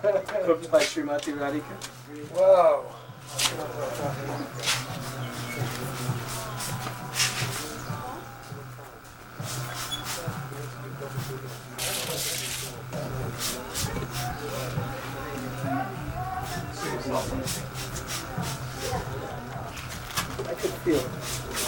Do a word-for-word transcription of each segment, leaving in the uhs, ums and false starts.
Cooked by Srimati Radhika. Wow. I could feel it.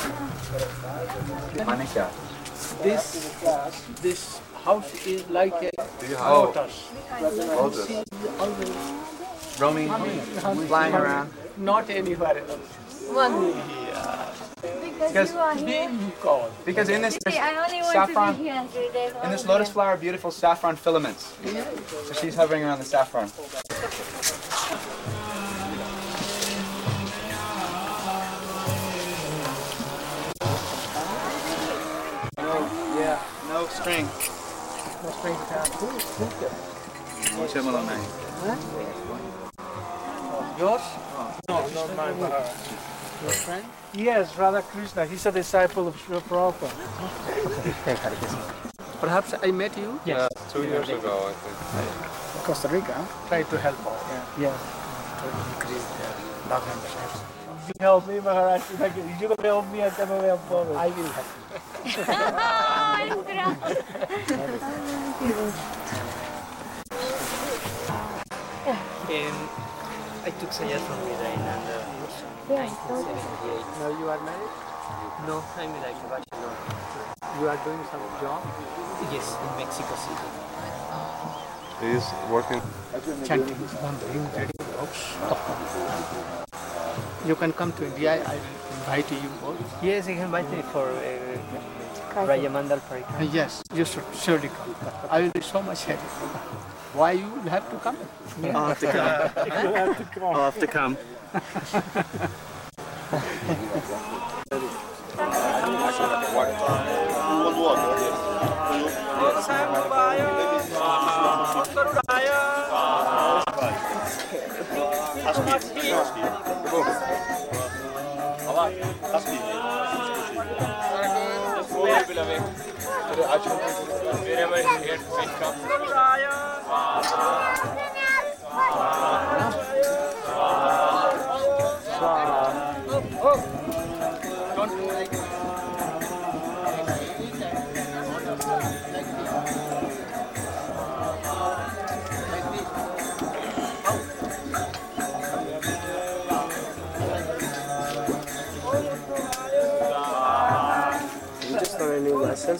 Manika. This, this house is like a Oh, lotus. lotus. See all the Roaming, flying around. not anywhere else. Only here. Because, You are here. Being called. because in this See, I only want saffron, to be here three days. in this lotus flower, are beautiful saffron filaments. So she's hovering around the saffron. No, yeah, no string. No string attached. Who, who kept? Yours? No, not mine, but her. Your friend? Yes, Radha Krishna. He's a disciple of Srila Prabhupada. Perhaps I met you? Yes. Two years ago, I think. Costa Rica. Try to help out. Yeah. To increase the love memberships. You help me, Maharaj. If you can help me, I can help others. I will help Um, I took Sayat from Vida in nineteen seventy-eight. you. Now you are married? No, I'm like a bachelor. You are doing some job? Yes, in Mexico City. He's working. Chanting. You can come to India. I will invite you both. Yes, you can invite me for uh, Rajamandal Parikram. Uh, yes, you should surely come. I will be so much happy. Why you will have to come? I'll have to come. You have to come. I'll have to come. You just learned a new lesson?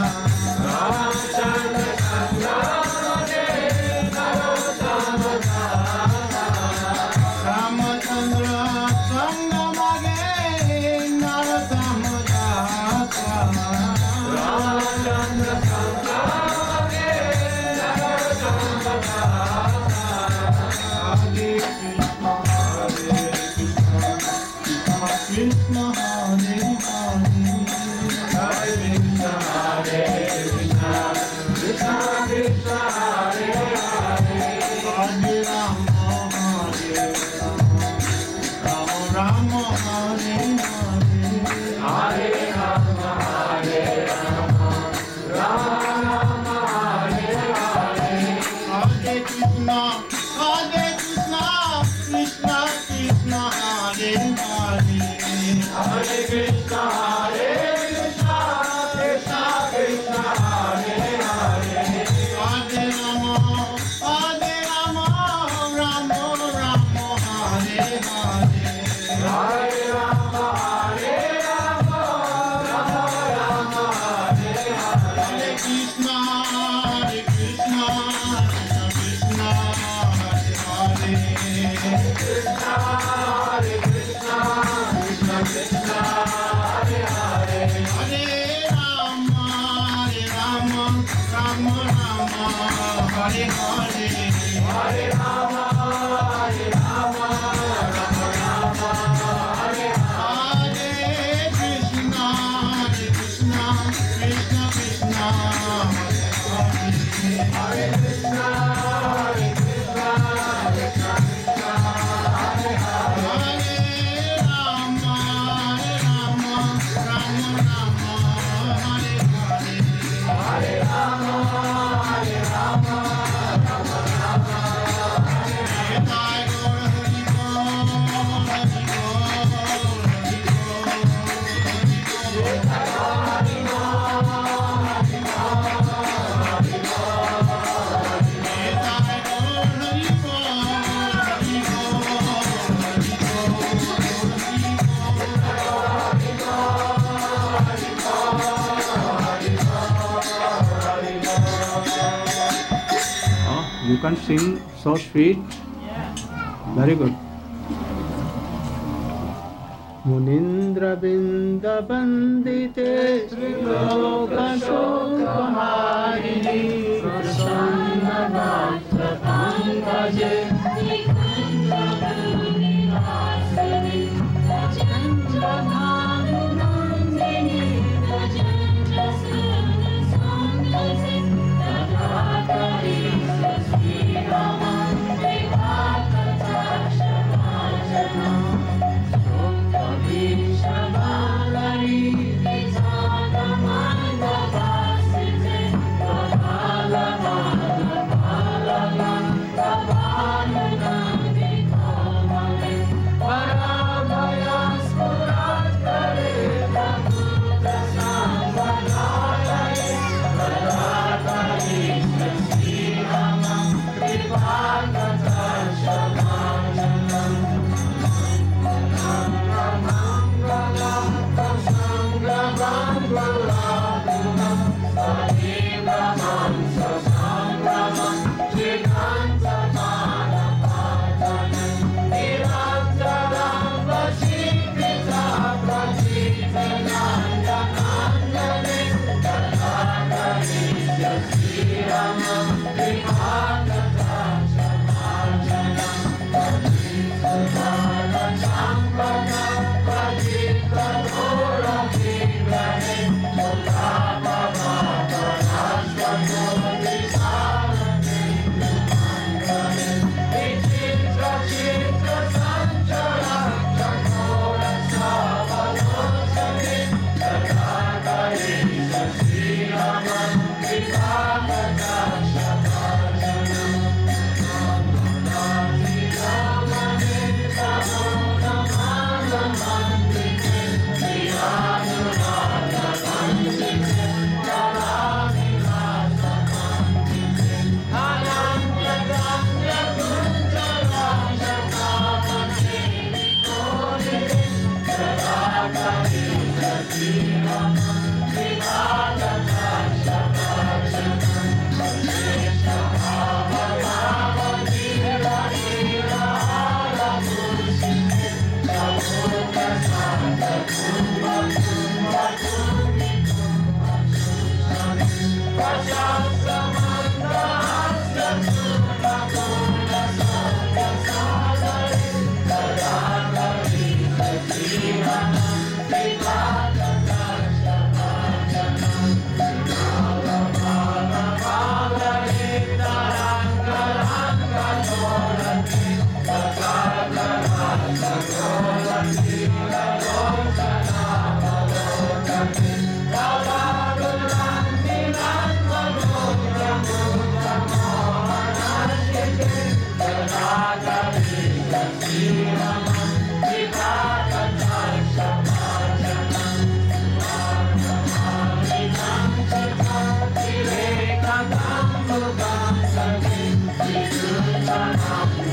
Ramachandra You can sing so sweet. Very good. Munindra binda bandite Triloka Shokaharini Prasanna Natra Pankaje Nikunda Bhumi Vasani Rajendra Dhanu Nandini Rajendra Suna Sangase Tadakari Sasri Raman Devakata Shabajana Shabalari Vitana Manda Vasite Kavala Mala Mala Kavala Nandi Kamale Parabhaya Spurat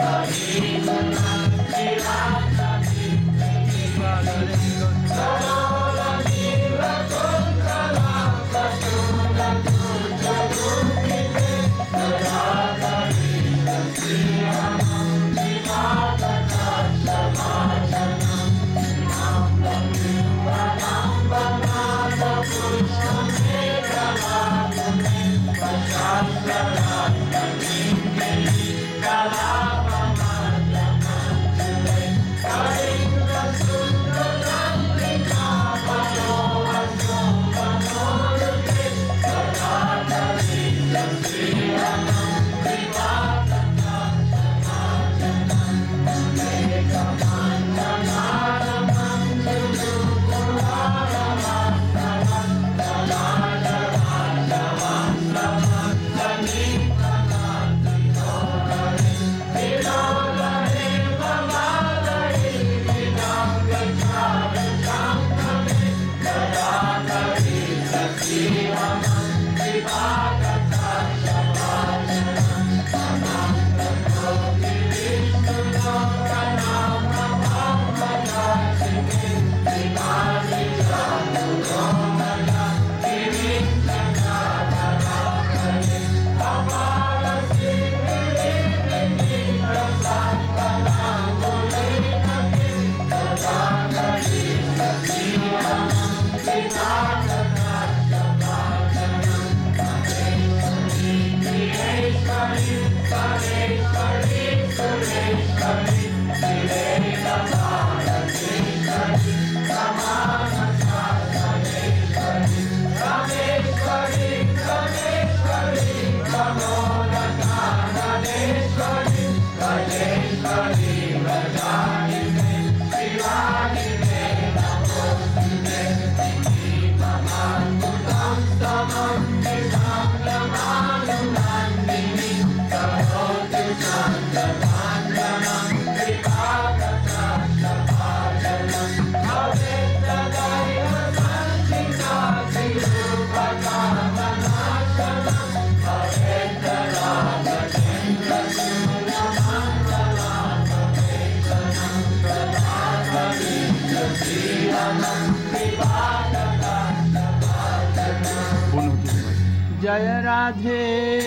जय राधे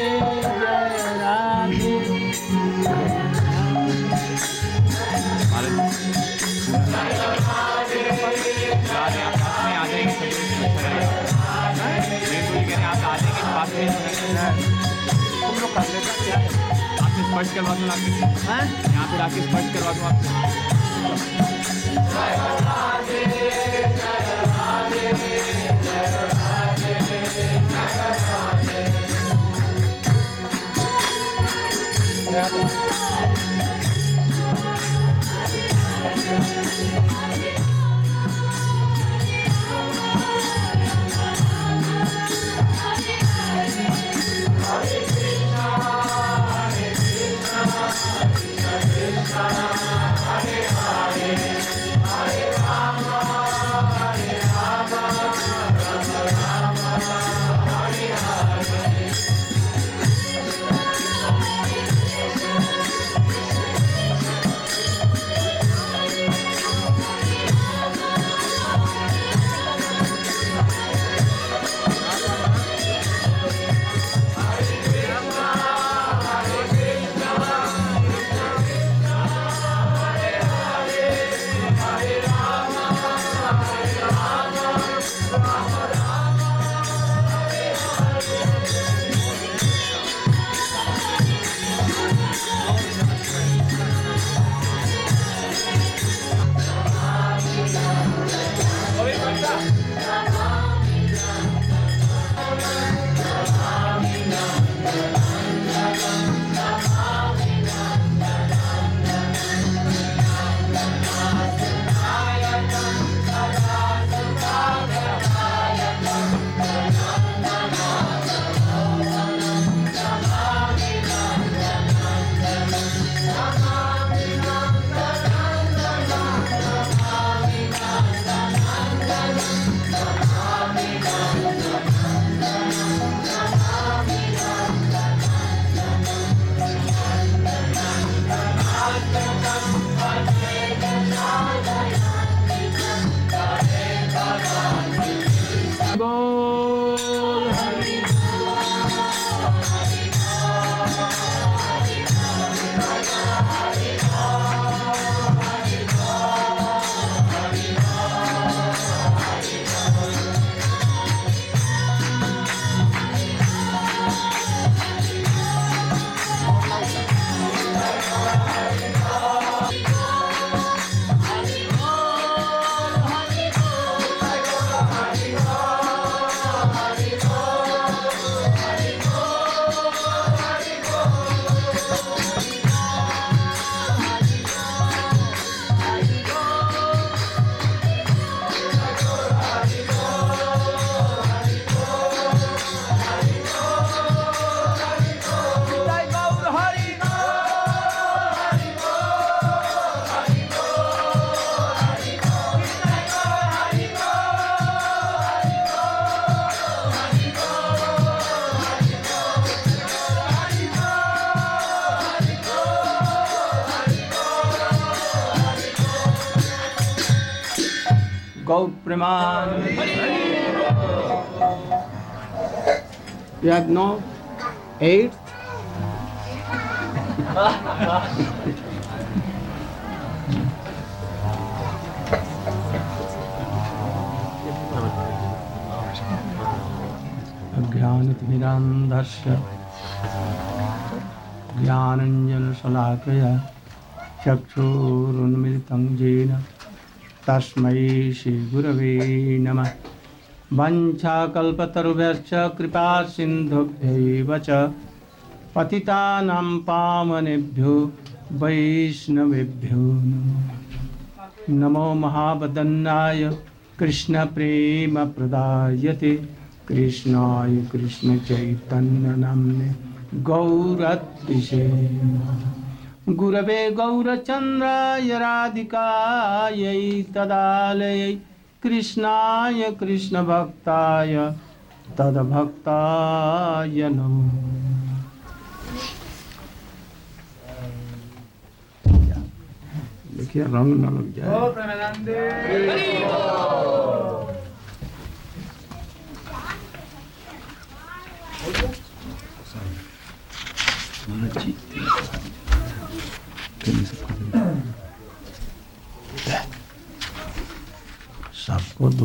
जय राधे तुम लोग कर लेते क्या है? आपसे स्पर्श करवा दूँ आपके यहाँ पे आके स्पर्श करवा दूँ आपसे। Gaur Preman. You have no AIDS? Ajnanatimirandhasya Jnananjana Salakaya Chakshurunmilitam Jena Tasmai Shri Gurave Namah Vancha kalpatarubhyascha kripa sindhubhyaiva cha patitanam pavanebhyo vaishnavebhyo namo mahabadannaya krishna prema pradayate krishnaya krishna chaitanya namne gauratise gurave gaurachandraya radhikayai tadalayai Krishnaya Krishna Bhaktaya Tada Bhaktaya Namo. देखिए रंग न लग जाए। ओ प्रेमानंदे सबको दो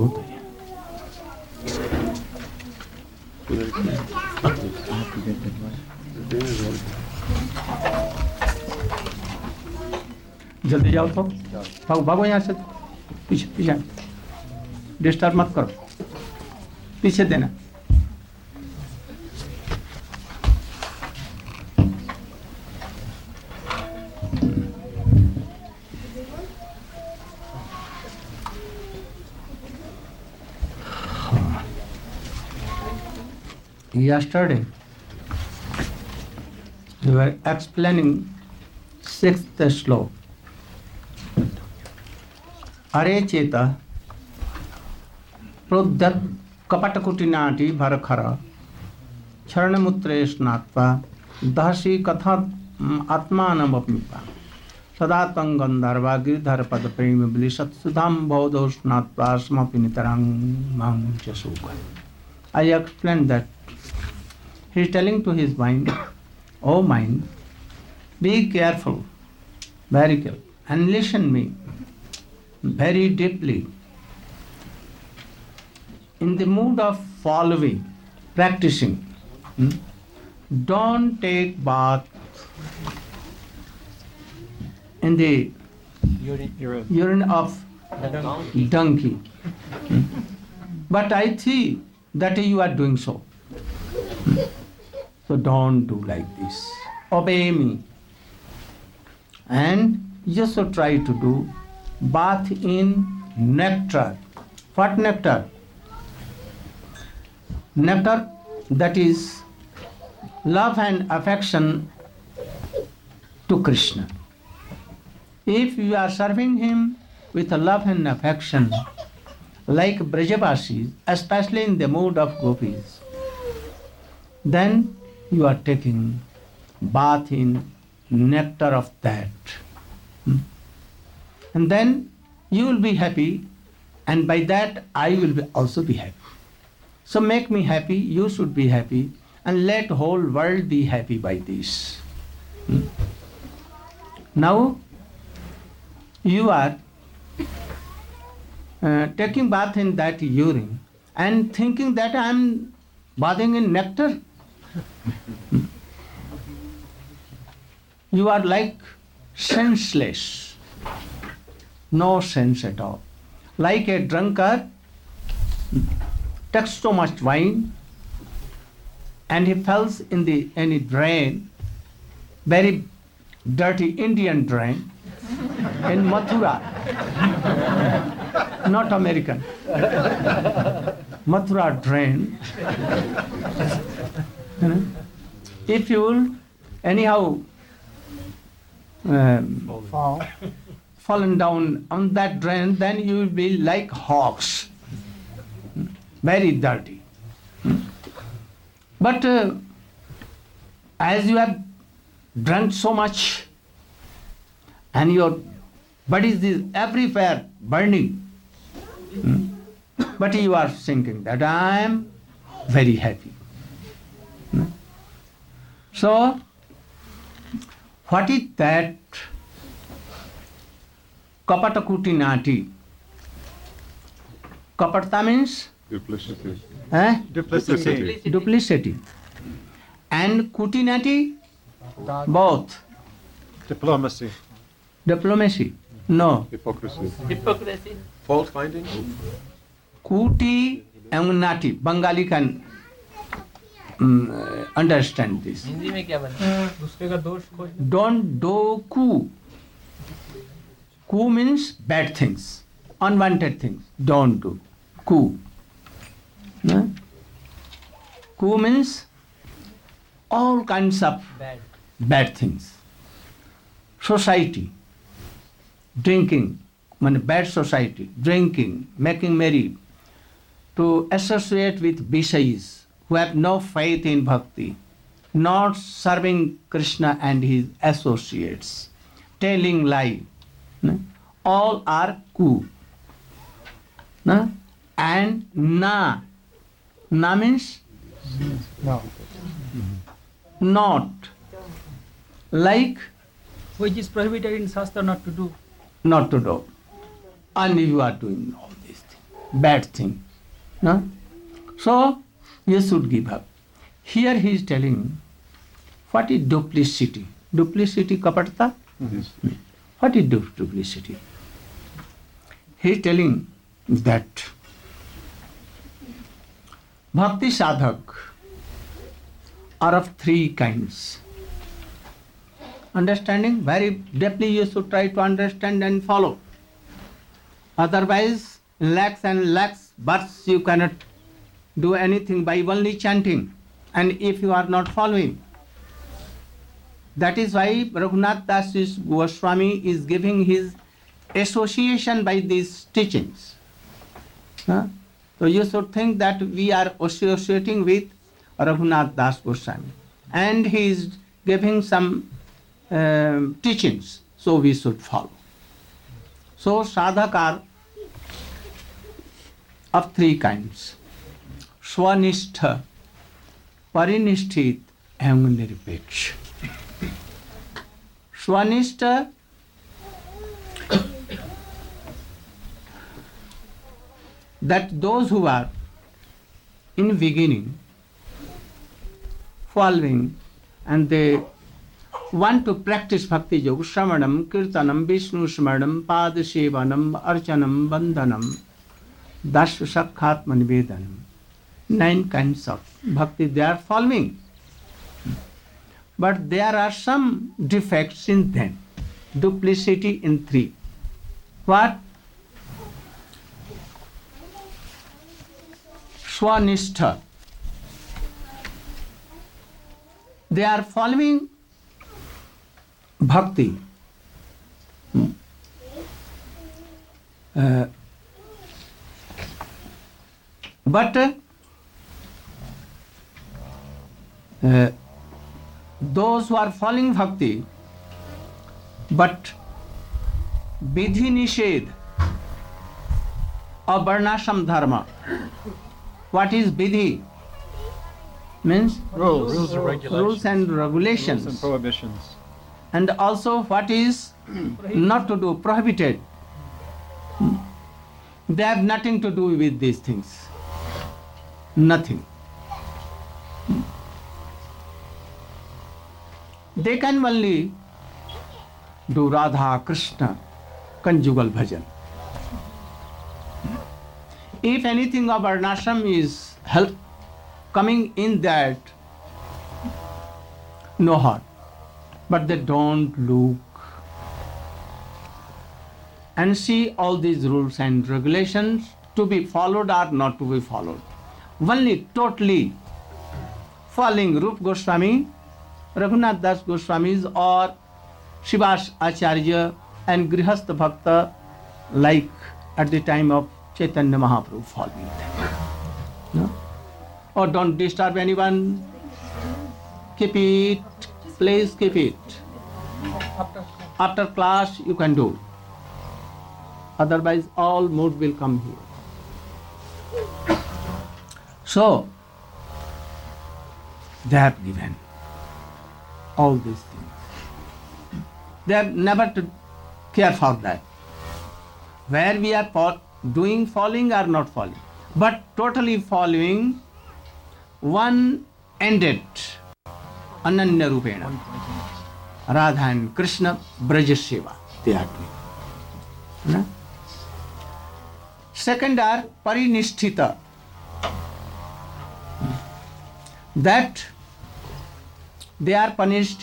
जल्दी जाओ तो भागो भागो यहाँ से पीछे पीछे डिस्टर्ब मत करो पीछे देना Yesterday, we were explaining sixth sloka. Are cheta prodhat kapatakutinati bharakhara charanamutre snatva dasi katha atmanamapnipa sadatang gandharva girdharapada prema bilisat sudham bhavdo snatva smapinitarang mamcha sukha. I explained that he is telling to his mind, oh mind, be careful, very careful, and listen me very deeply. In the mood of following, practicing, hmm, don't take bath in the urine, urine of donkey. donkey. Hmm. But I see that you are doing so. Hmm. So don't do like this. Obey me. And just so try to do bath in nectar. What nectar? Nectar that is love and affection to Krishna. If you are serving him with a love and affection, like Brajavasis, especially in the mood of gopis, then you are taking bath in nectar of that. Hmm? And then you will be happy, and by that I will be also be happy. So make me happy, you should be happy, and let whole world be happy by this. Hmm? Now you are uh, taking bath in that urine and thinking that I am bathing in nectar. You are like senseless, no sense at all. Like a drunkard takes so much wine and he falls in the any drain, very dirty Indian drain in Mathura, not American. Mathura drain. You know? If you will anyhow um, fall. fallen down on that drain, then you will be like hogs, very dirty. But uh, as you have drunk so much and your body is everywhere burning, But you are thinking that I am very happy. No? So, what is that kapata kutinati? Kapata means Duplicity. eh? Duplicity. duplicity. And kutinati, both. Diplomacy. Diplomacy, no. Hypocrisy. Hypocrisy. Fault finding. Kuti and nati. Bengali can um, uh, understand this. Hindi में क्या बनता है? दूसरे का दोष खोजना. Don't do ku. Ku means bad things, unwanted things. Don't do. Ku. No? Ku means all kinds of Bad. bad things. Society, drinking, I mean bad society, drinking, making merry, to associate with Bishayis who have no faith in bhakti, not serving Krishna and his associates, telling lie, no? All are ku. No? And na, na means No. not, like Which is prohibited in Shastra not to do. not to do. And you are doing all these things, bad things. No? So, you should give up. Here he is telling, what is duplicity? Duplicity kapatata? What is du- duplicity? He is telling that bhakti sadhak are of three kinds. Understanding? Very deeply you should try to understand and follow. Otherwise, lakhs and lakhs births you cannot do anything by only chanting. And if you are not following, that is why Raghunath Das Goswami is giving his association by these teachings. Huh? So you should think that we are associating with Raghunath Das Goswami. And he is giving some um, teachings, so we should follow. So sadhak are of three kinds. Swanistha, Parinishthit, and Nirpeksh. Swanistha that those who are in beginning following and they want to practice bhakti yoga, shravanam, kirtanam, Vishnu smaranam, padasevanam, archanam, bandhanam, dasya sakkhatma nivedanam. Nine kinds of bhakti they are following. But there are some defects in them. Duplicity in three. What? Swanistha. They are following bhakti. Uh, but uh, uh, those who are following bhakti, but vidhi nishedh or varnashram dharma. What is vidhi? Means Rules. Rules and regulations. rules and regulations. Rules and prohibitions. And also what is not to do, prohibited. They have nothing to do with these things. Nothing. They can only do Radha, Krishna, conjugal bhajan. If anything of varnashram is help coming in that, no harm. But they don't look and see all these rules and regulations to be followed or not to be followed. Only totally following Rupa Goswami, Raghunath Das Goswamis or Shivas Acharya and Grihastha Bhakta, like at the time of Chaitanya Mahaprabhu, following them. No? Or don't disturb anyone, keep it, please keep it. After class you can do. Otherwise all mood will come here. So, they have given all these things. They have never to care for that. Where we are fo- doing following or not following, but totally following one ended Ananya Rupena. Radha and Krishna Braja Seva they are doing. No? Second are Parinishthita. That they are punished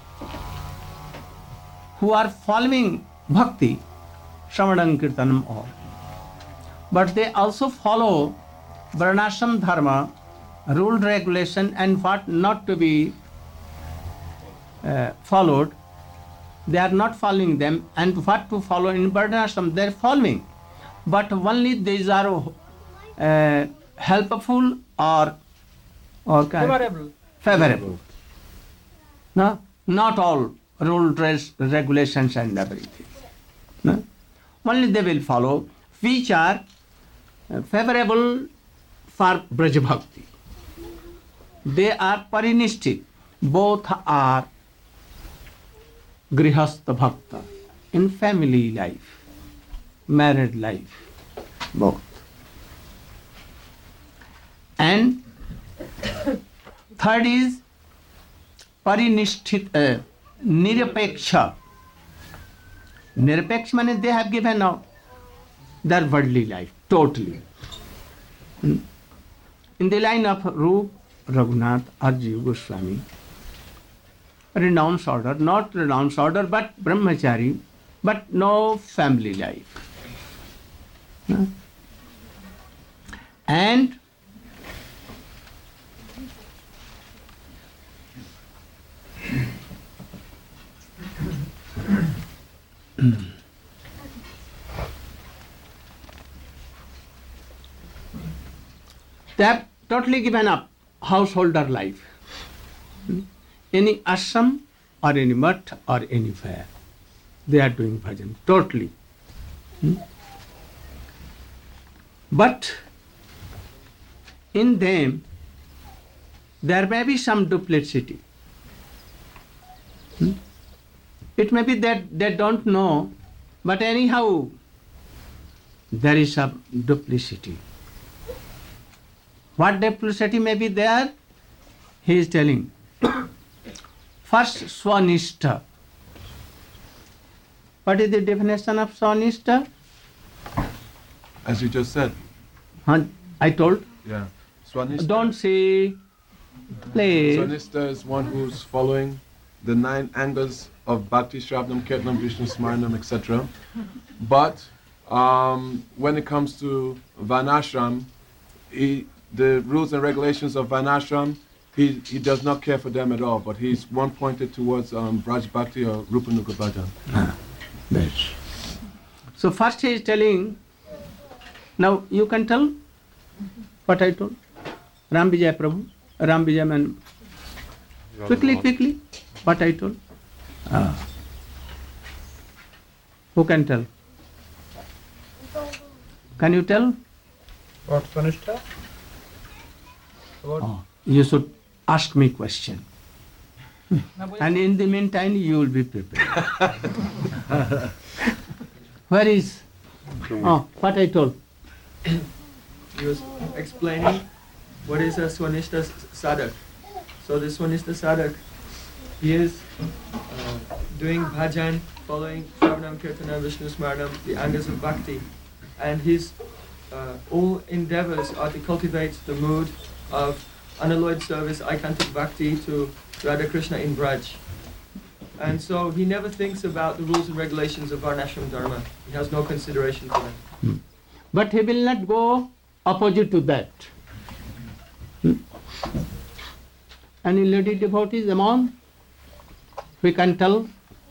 who are following bhakti, Shravanam Kirtanam all. But they also follow Varnashram Dharma, rule, regulation, and what not to be uh, followed. They are not following them, and what to follow in Varnashram they are following. But only these are uh, helpful or or kind Favorable. favorable. No, not all rule, dress, regulations and everything. No? Only they will follow which are uh, favorable for Braj Bhakti. They are parinishthi. Both are grihastha bhakta in family life, married life, both. And third is parinishthit, uh, nirapeksha. Nirapeksha means they have given now their worldly life totally. In the line of Rup, Raghunath, Arjiv Goswami, renounced order, not renounced order, but brahmachari, but no family life. Huh? And they have totally given up householder life. Any ashram or any mutt or anywhere, they are doing bhajan totally. But in them, there may be some duplicity. It may be that they don't know, but anyhow, there is some duplicity. What duplicity may be there? He is telling. First, Swanishta. What is the definition of Swanishta? As you just said. Huh? I told. Yeah. Swanishta. Don't say, please. Swanishta is one who's following the nine angles of Bhakti, Shravanam, Kirtanam, Vishnu Smaranam, et cetera. But um, when it comes to Varnashram, he, the rules and regulations of Varnashram, he, he does not care for them at all, but he's one pointed towards um, Braj Bhakti or Rupanuga Bhajan. Ah, yes. So first he is telling, now you can tell what I told. Ram Vijay Prabhu, Ram Vijay man. Quickly, quickly, what I told. Ah. Who can tell? Can you tell? What Swanishta? What? Oh, you should ask me question. And in the meantime, you will be prepared. Where is? Oh, what I told. He was explaining what is a Swanishta sadhak. So the Swanishta sadhak, he is uh, doing bhajan, following Shravanam, Kirtanam, Vishnu Smaranam, the angas of bhakti, and his uh, all endeavors are to cultivate the mood of unalloyed service, Aikantic bhakti to Radha Krishna in Braj. And so he never thinks about the rules and regulations of Varnashram Dharma. He has no consideration for them. Hmm. But he will not go opposite to that. Hmm. Any lady devotees among? We can tell.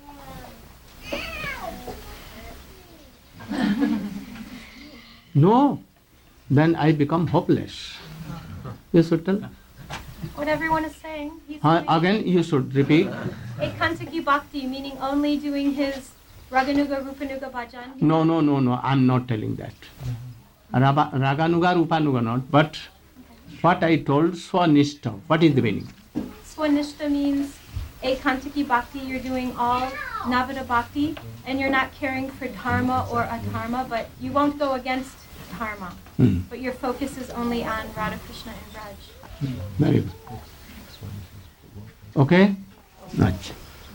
No, then I become hopeless. You should tell. What everyone is saying. He's Uh, doing again, you should repeat. Ekantaki Bhakti, meaning only doing his Raganuga, Rupanuga bhajan. No, no, no, no, I'm not telling that. Raba- Raganuga, Rupanuga not, but What I told, Swanishta. What is the meaning? Swanishta means Ekantaki Bhakti, you're doing all Navada Bhakti, and you're not caring for dharma or adharma, but you won't go against dharma. Hmm. But your focus is only on Radha Krishna and Raj. Very good. Okay? Much.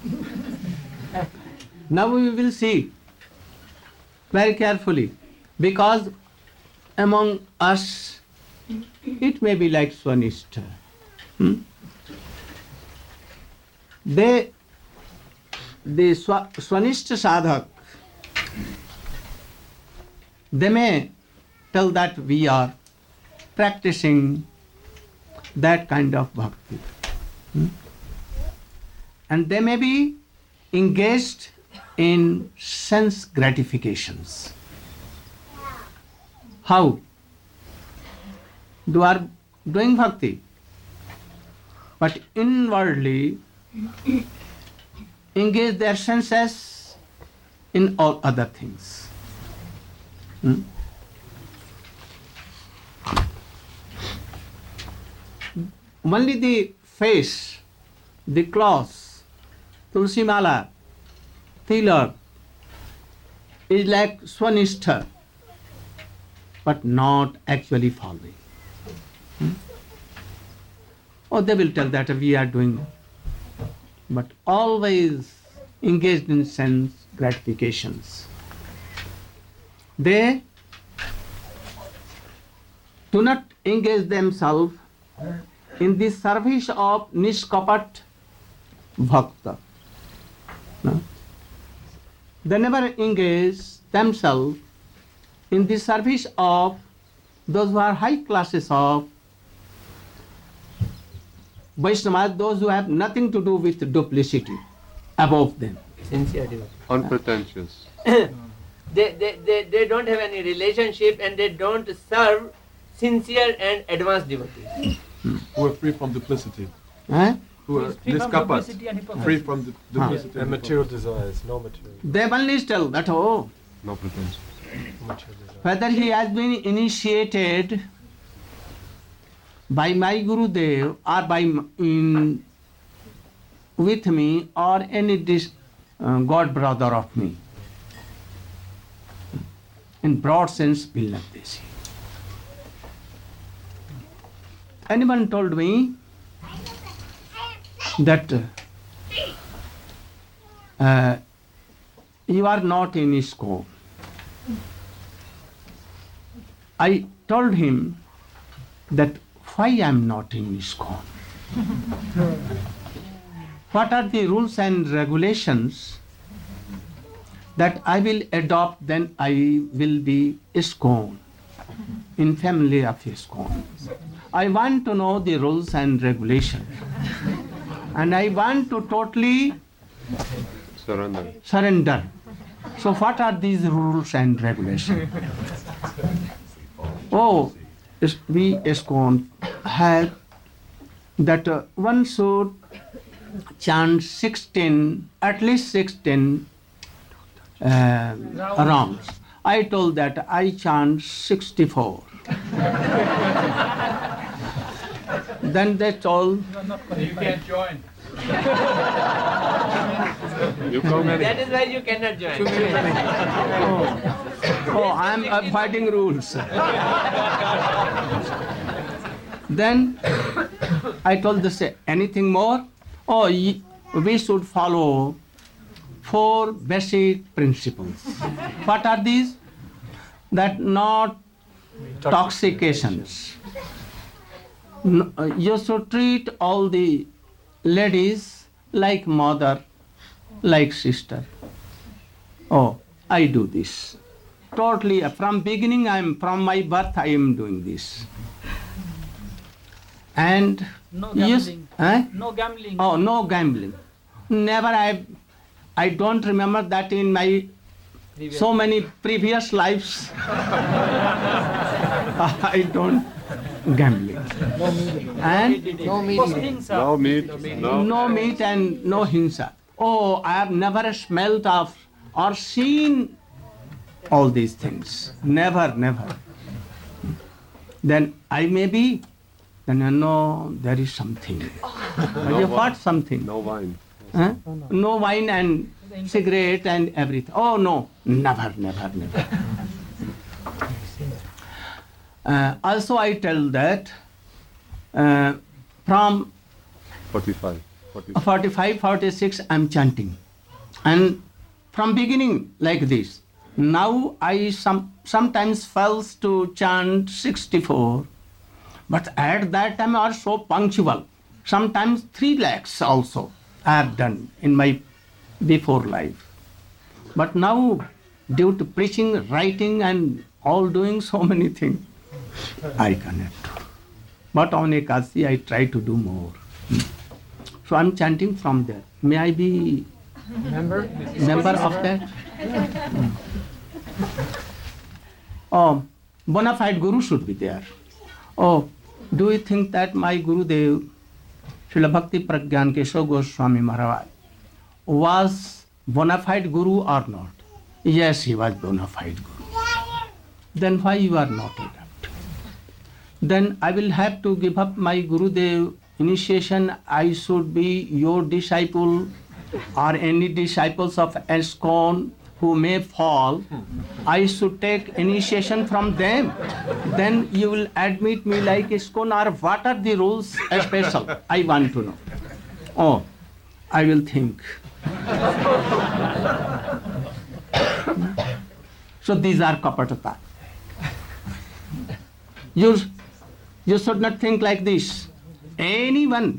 Now we will see very carefully, because among us it may be like Swanishta. Hmm? They, the Swa, Swanishta sadhak, they may tell that we are practicing that kind of bhakti. Hmm? And they may be engaged in sense gratifications. How? They are doing bhakti, but inwardly engage their senses in all other things. Hmm? Only the face, the clothes, tulsi mala, tilak is like Swanishta, but not actually following. Hmm? Or they will tell that we are doing, but always engaged in sense gratifications. They do not engage themselves in the service of Nishkapat Bhakta. No? They never engage themselves in the service of those who are high classes of Vaishnavas, those who have nothing to do with duplicity above them. Sincere devotee. Unpretentious. they, they, they, they don't have any relationship and they don't serve sincere and advanced devotees. Who are free from duplicity. Eh? Who are Free from niskapat, duplicity and hypocrisy. free from du- Huh. duplicity And material desires, no material. They only tell that, oh, No pretense. material desires. whether he has been initiated by my Gurudev or by m- in with me or any dis, uh, God brother of me. In broad sense, Bilnadesi. Anyone told me that uh, you are not in ISKCON. I told him that why I am not in ISKCON. What are the rules and regulations that I will adopt, then I will be ISKCON, in family of ISKCON. I want to know the rules and regulations. And I want to totally Surrender. surrender. So what are these rules and regulations? Oh, is- we ISKCON have that uh, one should chant sixteen, at least sixteen uh, rounds. I told that I chant sixty-four. Then they told, You can't join. You come and That is why you cannot join. oh, oh I am avoiding rules. Then I told this, anything more? Oh, ye- we should follow four basic principles. What are these? That not toxications. No, uh, you should treat all the ladies like mother, like sister. Oh, I do this. Totally, uh, from beginning, I am from my birth, I am doing this. And No yes, gambling. eh? No gambling. Oh, no gambling. Never I, I don't remember that in my so many previous lives. I don't gambling. And No meeting. no meat, no. no meat and no hinsa. Oh, I have never smelt of or seen all these things. Never, never. Then I may be Then you know there is something. No You wine. what something? No wine. Huh? No wine and cigarette and everything. Oh no, never, never, never. Uh, also I tell that uh, from forty-five. forty-six. forty-five, forty-six I'm chanting. And from beginning like this. Now I some sometimes fails to chant sixty-four. But at that time I was so punctual. Sometimes three lakhs also I have done in my before life. But now due to preaching, writing and all doing so many things, I cannot do. But on Ekadasi I try to do more. So I'm chanting from there. May I be Member? member of that? Oh, bona fide Guru should be there. Oh, do you think that my Gurudev, Srila Bhakti Pragyan Keshav Goswami Maharaj, was bona fide Guru or not? Yes, he was bona fide Guru. Then why you are not adopted? Then I will have to give up my Gurudev initiation. I should be your disciple or any disciples of ISKCON who may fall. I should take initiation from them. Then you will admit me like ISKCON, or what are the rules special? I want to know. Oh, I will think. So these are kapatata. You, you should not think like this. Anyone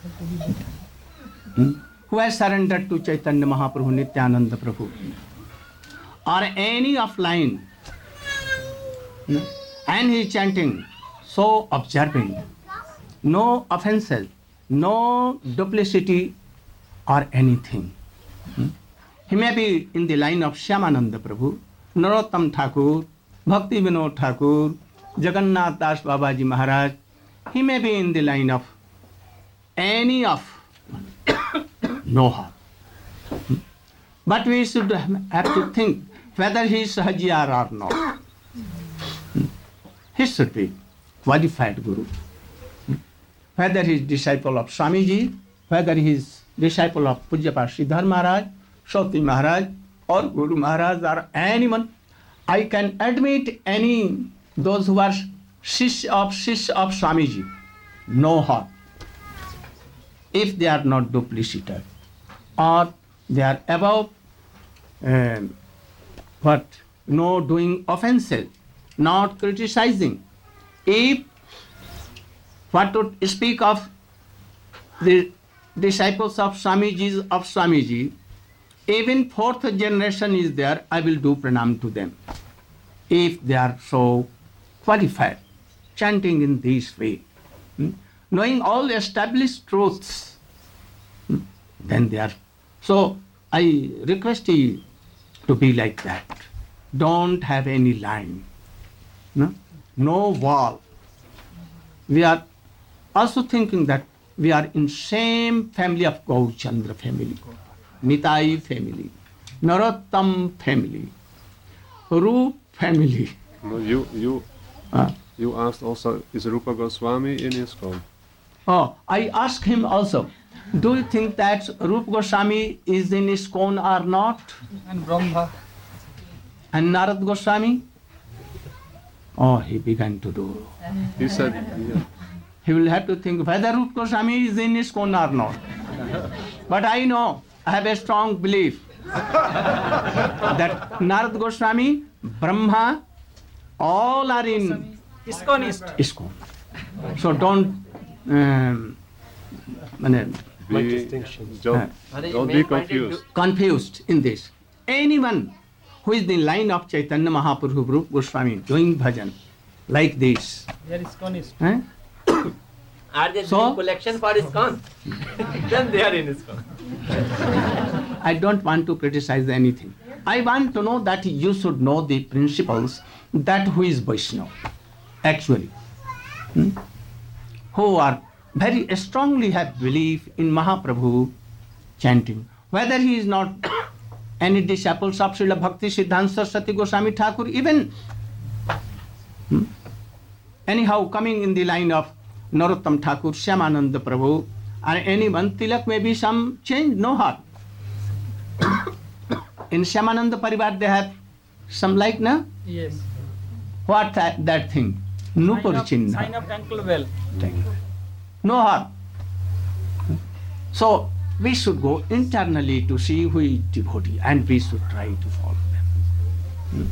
hmm, who has surrendered to Chaitanya Mahaprabhu, Nityananda Prabhu, or any offline, hmm, and he is chanting, so observing, no offenses, no duplicity or anything. Hmm. He may be in the line of Shyamananda Prabhu, Narottam Thakur, Bhakti Vinod Thakur, Jagannath Das Babaji Maharaj. He may be in the line of any of no harm. But we should have to think whether he is Hajiyar or not. He should be qualified Guru. Whether he is disciple of Swamiji, whether he is disciple of Pujyapad Sridhar Maharaj, Shoti Maharaj, or Guru Maharaj, or anyone, I can admit any those who are Shish of Shish of Swamiji, no harm. If they are not duplicated, or they are above um, what no doing offenses, not criticizing. If what to speak of the disciples of Swamiji of Swamiji, even fourth generation is there, I will do pranam to them. If they are so qualified, chanting in this way, hmm, knowing all established truths, hmm, then they are. So I request you to be like that. Don't have any line, no, no wall. We are also thinking that we are in same family of Gaurchandra family, Nitai family, Narottam family, Rup family. No, you you Uh, you asked also, is Rupa Goswami in ISKCON? Oh, I asked him also, do you think that Rupa Goswami is in ISKCON or not? And Brahma. And Narad Goswami? Oh, he began to do. He said, yeah. He will have to think whether Rupa Goswami is in ISKCON or not. But I know, I have a strong belief that Narad Goswami, Brahma, all are in ISKCONist. ISKCON. So don't um, mane, Be, distinction. don't, Maharaj, don't main be point is confused. confused in this. Anyone who is in the line of Chaitanya Mahaprabhu, Rupa Goswami, doing bhajan like this, They are ISKCONist. eh? Are they So- doing collection for ISKCON? Then they are in ISKCON. I don't want to criticize anything. I want to know that you should know the principles that who is Vaishnava, actually. Hmm? Who are very strongly have belief in Mahaprabhu chanting. Whether he is not any disciples of Srila Bhakti Siddhanta Saraswati Goswami Thakur, even hmm? anyhow coming in the line of Narottam Thakur, Shyamananda Prabhu, or anyone, Tilak may be some change, no harm. In Shyamananda Parivar they have some like, na? Yes. What that, that thing? Nupur Chinna. Sign of ankle well. No harm. So we should go internally to see who is devotee and we should try to follow them. Hmm.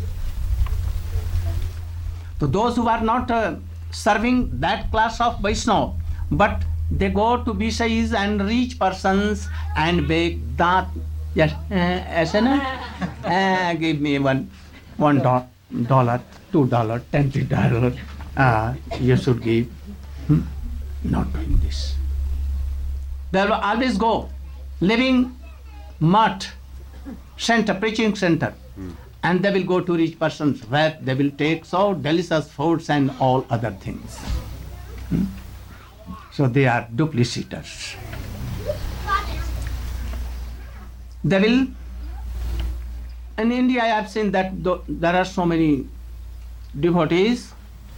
So those who are not uh, serving that class of Vaishnava, but they go to Visayis and rich persons and beg that, yes, uh, uh, give me one, one do- dollar, two dollar, ten dollar, uh, you should give. Hmm? Not doing this. They will always go living mart center, preaching center, mm. and they will go to rich persons where they will take so delicious foods and all other things. Hmm? So they are duplicitors. They will, in India I have seen that th- there are so many devotees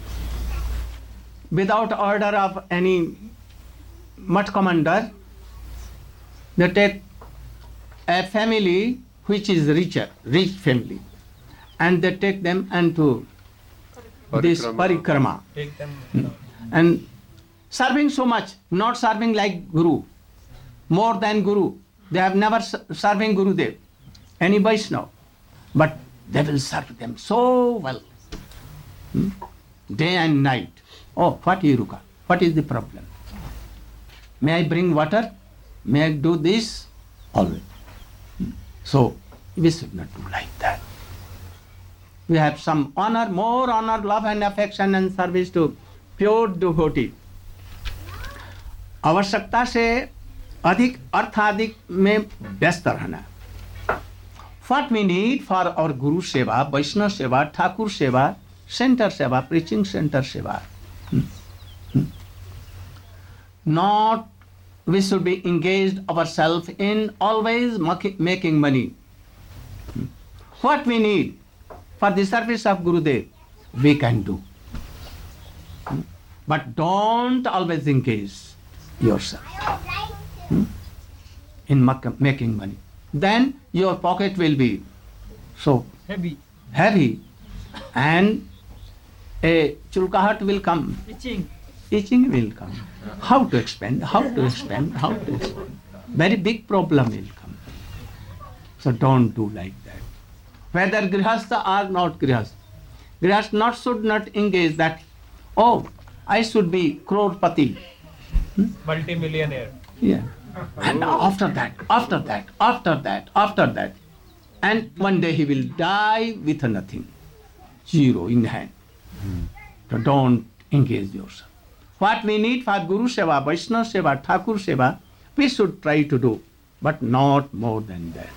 without order of any mutt commander, they take a family which is richer, rich family, and they take them into this parikrama. Take them. Hmm. And serving so much, not serving like Guru, more than Guru. They have never s- serving Gurudev, any Vaishnava, but they will serve them so well, hmm? day and night. Oh, what Iruka? What is the problem? May I bring water? May I do this? Always. So, we should not do like that. We have some honor, more honor, love and affection and service to pure devotee. आवश्यकता से अधिक अर्थाधिक में व्यस्त रहना. What we need for our Guru Seva, Vaishnava Seva, Thakur Seva, Center Seva, Preaching Center Seva. Hmm. Hmm. Not we should be engaged ourselves in always making money. Hmm. What we need for the service of Gurudev, we can do. Hmm. But don't always engage yourself hmm, in making money. Then your pocket will be so heavy, heavy and a chulkahat will come. Itching. Itching will come. How to expend, how to expend, how to expend. Very big problem will come. So don't do like that. Whether grihastha or not grihastha. Grihastha not should not engage that, oh, I should be crorepati. Hmm? Multi-millionaire. Yeah. And after that, after that, after that, after that. And one day he will die with nothing. Zero in hand. Hmm. So don't engage yourself. What we need for Guru Seva, Vaishnava Seva, Thakur Seva, we should try to do, but not more than that.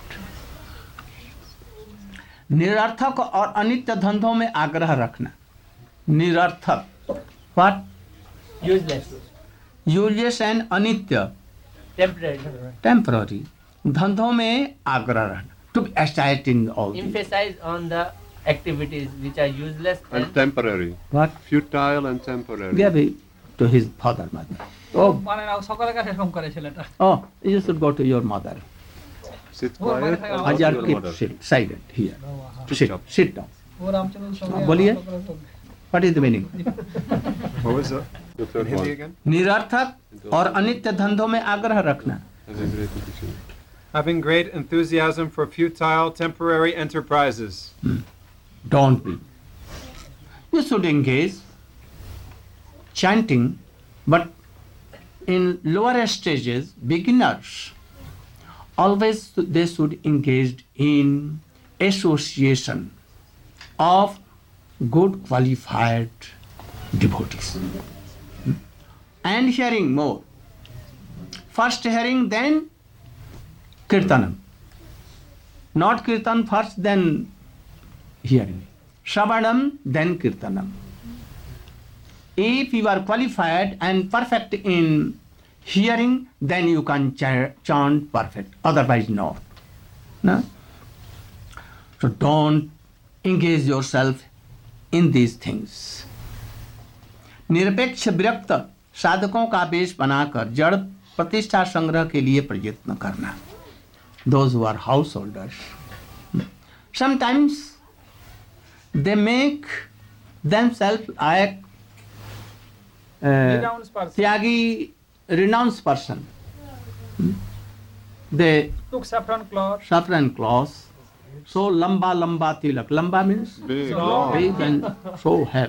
निरर्थक और अनित्य धंधों में आग्रह रखना. निरर्थक. What? Useless. Useless and anitya. Temporary. Temporary. धंधों में आग्रह रहना. To be aside in all these. Emphasize on the activities which are useless And and temporary. What? Futile and temporary. Give it to his father, mother. Oh, মানে না সকালে কাছে phone করে ছেলেটা oh, you should go to your mother. Sit quiet and talk to Ajar, your keep mother. sit, silent here. Sit, sit down. ও রামচন্দ্র সঙ্গে बोलिए. What is the meaning? What was that? The third one. निरर्थक और अनित्य धंधों में आग्रह रखना. Having great enthusiasm for futile, temporary enterprises. Hmm. Don't be. You should engage chanting, but in lower stages, beginners, always they should engage in association of good qualified devotees. Hmm. And hearing more. First hearing, then kirtanam. Not kirtan first, then hearing. Shravanam, then kirtanam. If you are qualified and perfect in hearing, then you can ch- chant perfect. Otherwise, not. No? So don't engage yourself in these things. Nirapeksha virakta साधकों का वेश बनाकर जड़ प्रतिष्ठा संग्रह के लिए प्रयत्न करना. Those who are householders. Sometimes they make themselves like uh, Renounced person. Tyagi, renounced person. They took saffron cloth. saffron cloth. So lamba lamba tilak. Lamba means Big, So long. big and so heavy.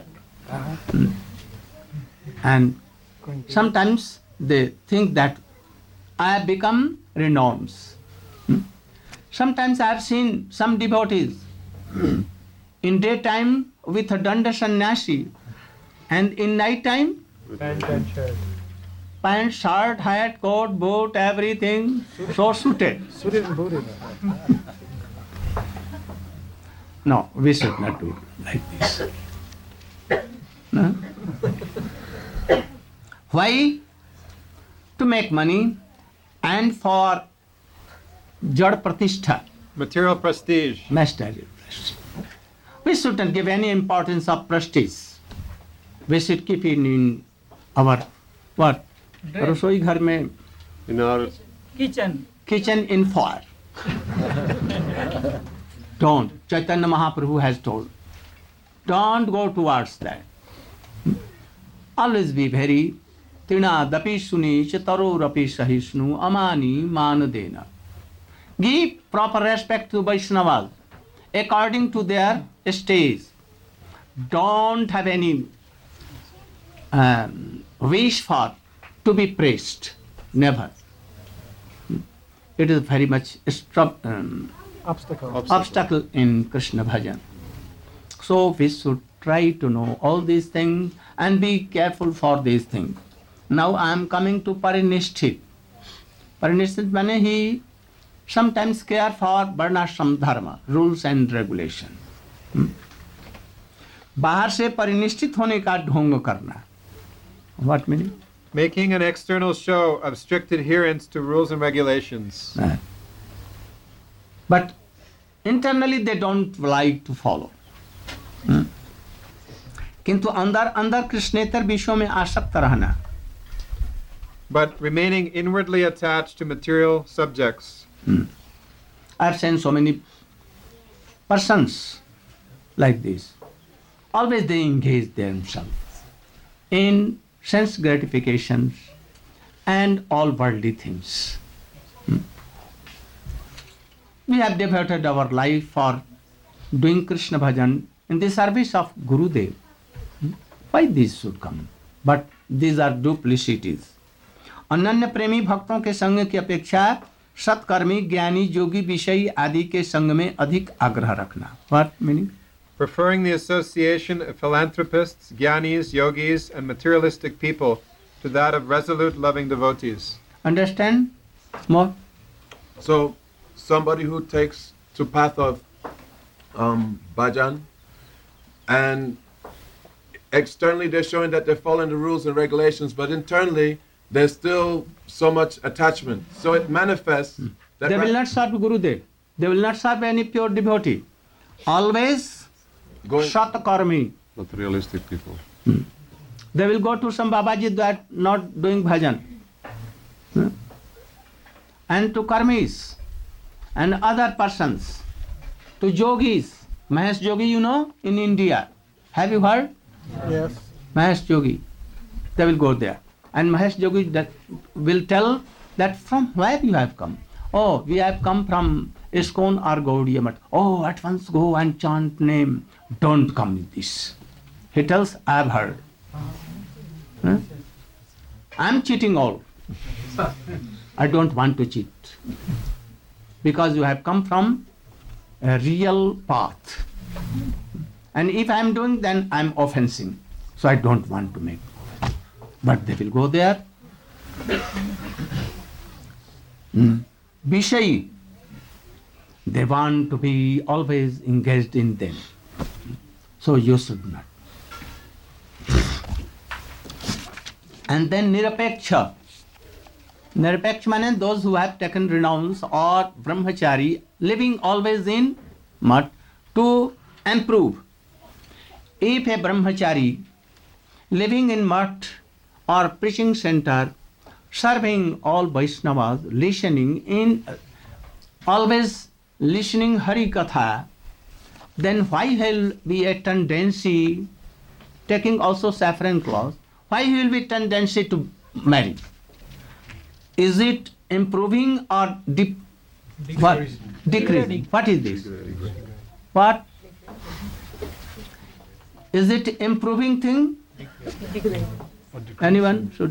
And sometimes they think that I have become renounced. Sometimes I have seen some devotees in daytime with a danda sannyasi, and in night time Pant and shirt. pant, shirt, hat, coat, boot, everything so suited. No, we should not do like this. No? Why? To make money and for jad pratishtha. Material prestige. Material prestige. We shouldn't give any importance of prestige. We should keep it in our what? Rasoi ghar mein, In our Kitchen. kitchen in fire. Don't. Chaitanya Mahaprabhu has told. Don't go towards that. Always be very tina dapi suni chataro rapi sahishnu amani manadena. Give proper respect to Vaishnavas according to their stage. Don't have any um, wish for to be praised. Never. It is very much stru- um, Obstacle. obstacle in Krishna bhajan. So we should try to know all these things and be careful for these things. Now I am coming to Parinishthit. Parinishthit means he sometimes care for varnashram dharma, rules and regulation. Hmm? बाहर से परिनिष्ठित होने का ढोंग करना. What meaning? Making an external show of strict adherence to rules and regulations. Uh, But internally they don't like to follow. Hmm? किंतु अंदर अंदर कृष्णेतर विषयों में आसक्त रहना. But remaining inwardly attached to material subjects. Hmm. I've seen so many persons like this. Always they engage themselves in sense gratifications and all worldly things. Hmm. We have devoted our life for doing Krishna bhajan in the service of Gurudev. Hmm. Why this should come? But these are duplicities. अनन्य प्रेमी भक्तों के संग की अपेक्षा सत्कर्मी ज्ञानी योगी विषयी आदि के संग में अधिक आग्रह रखना. What meaning? Preferring the association of philanthropists, jnanis, yogis, and materialistic people to that of resolute, loving devotees. Understand more? So, somebody who takes to path of um, bhajan, and externally they're showing that they're following the rules and regulations, but internally there's still so much attachment. So it manifests that They will not serve Gurudev. They will not serve any pure devotee. Always Going- satkarmi. materialistic people. They will go to some Babaji that not doing bhajan. Hmm? And to karmis and other persons. To yogis. Mahesh Yogi, you know, in India. Have you heard? Yes. Mahesh Yogi. They will go there. And Mahesh Yogi that will tell that from where you have come. Oh, we have come from ISKCON or Gaudiya Math. Oh, at once go and chant name. Don't come with this. He tells, I have heard. Huh? I am cheating all. I don't want to cheat. Because you have come from a real path. And if I am doing, then I am offending. So I don't want to make. But they will go there. Mm. Vishayi. They want to be always engaged in them. So you should not. And then Nirapeksha. Nirapeksha means those who have taken renounce or brahmachari, living always in mat to improve. If a brahmachari living in mat or preaching center, serving all Vaishnavas, listening in, always listening Hari Katha, then why will be a tendency, taking also saffron cloth, why will be tendency to marry? Is it improving or de- what? Decreasing. What is this? What? Is it improving thing? Anyone should?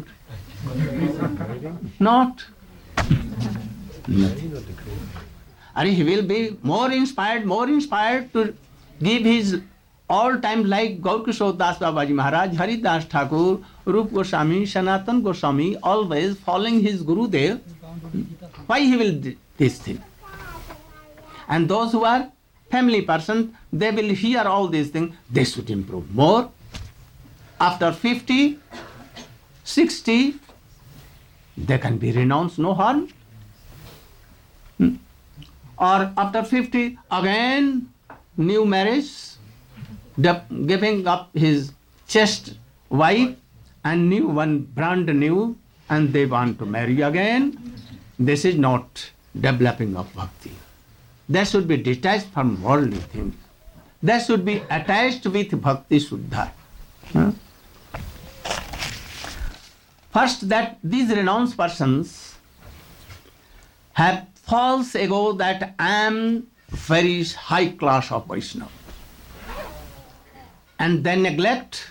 Not. Nothing. And he will be more inspired, more inspired to give his all time like Gaur Kishore Das Babaji Maharaj, Hari Das Thakur, Rup Goswami, Sanatan Goswami, always following his Gurudev. Why he will do this thing? And those who are family persons, they will hear all these things, they should improve more. After fifty, sixty, they can be renounced, no harm. Hmm? Or after fifty, again, new marriage, giving up his chaste wife and new one, brand new, and they want to marry again. This is not developing of bhakti. They should be detached from worldly things. They should be attached with bhakti suddha. Huh? First, that these renounced persons have false ego that I am very high class of Vaishnava. And they neglect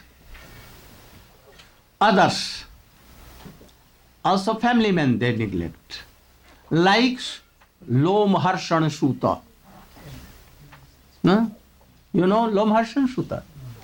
others. Also family men they neglect. Like Lomharshan Suta. No? You know Lomharshan Suta?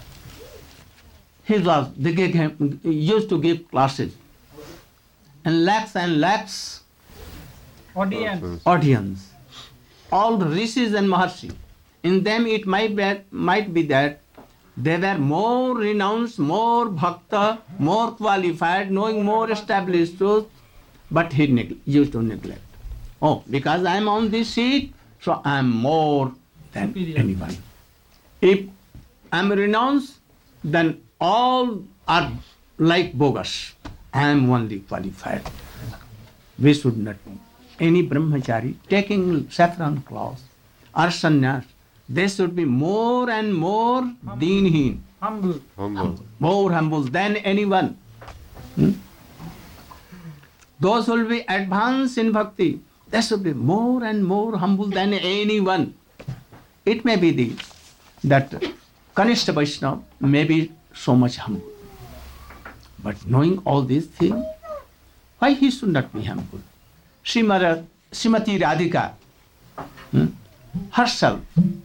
He was, they gave him, used to give classes. And lakhs and lakhs Audience. audience. All the rishis and maharshi. In them it might be, might be that they were more renounced, more bhakta, more qualified, knowing more established truth, but he neg- used to neglect. Oh, because I am on this seat, so I am more than Superior. anyone. If I am renounced, then all are like bogus. I am only qualified. We should not be. Any brahmachari taking saffron cloth or sannyas, they should be more and more deenheen, Humble. Humble. more humble than anyone. Hmm? Those who will be advanced in bhakti, they should be more and more humble than anyone. It may be the, that Kanishta Vaishnava may be so much humble. But knowing all these things, why he should not be humble? Srimati Radhika, hmm, herself,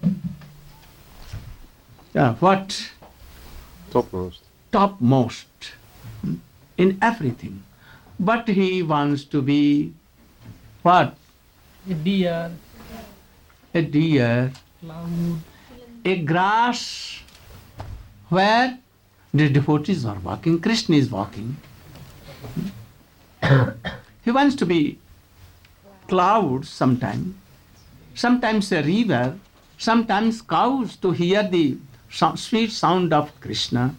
yeah, what? Topmost. Topmost hmm, in everything. But he wants to be what? A deer. A deer, Cloud. a grass where the devotees are walking, Krishna is walking. He wants to be clouds sometimes, sometimes a river, sometimes cows to hear the so- sweet sound of Krishna.